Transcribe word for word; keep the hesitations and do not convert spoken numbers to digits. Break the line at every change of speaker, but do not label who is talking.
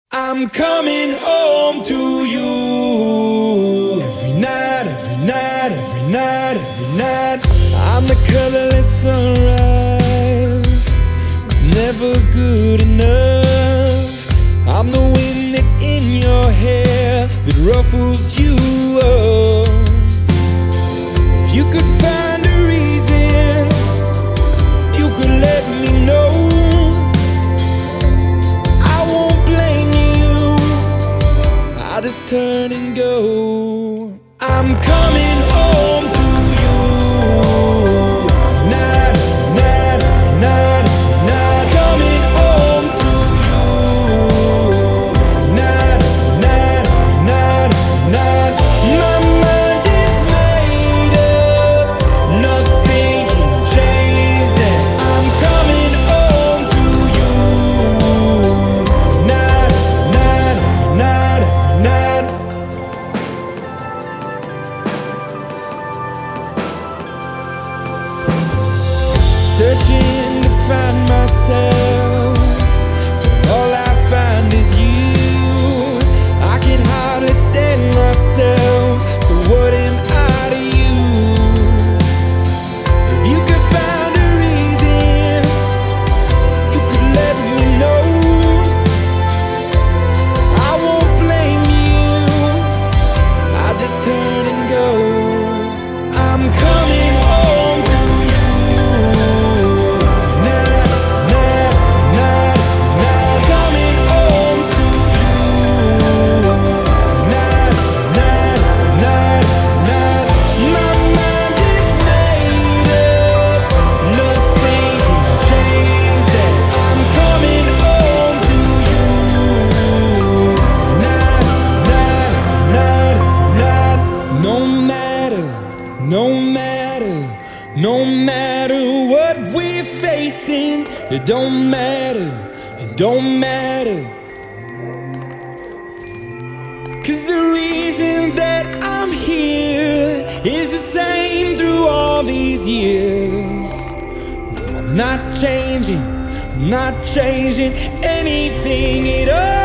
I'm coming home to you every night, every night, every night, every night. I'm the colorless sunrise, it's never good enough. I'm the wind that's in your hair that ruffles you up. If you could find a reason, you could let me know. I just turn and go. I'm coming home to you every night, every night, every night, every night. Coming home to you every night, every night, every night, every night. My mind is made up, nothing can change that. I'm coming home to you every night, every night, every night, every night. Searching to find myself, but all I find is you. I can hardly stand myself, so what am I to you? If you could find a reason, you could let me know. I won't blame you, I just turn and go. I'm coming home to you every night, every night, every night, every night. Coming home to you every night, every night, every night, every night. My mind is made up, nothing can change that. I'm coming home to you every night, every night, every night, every night. No matter, no matter, no matter what we're facing, it don't matter, it don't matter. 'Cause the reason that I'm here is the same through all these years. I'm not changing, I'm not changing anything at all.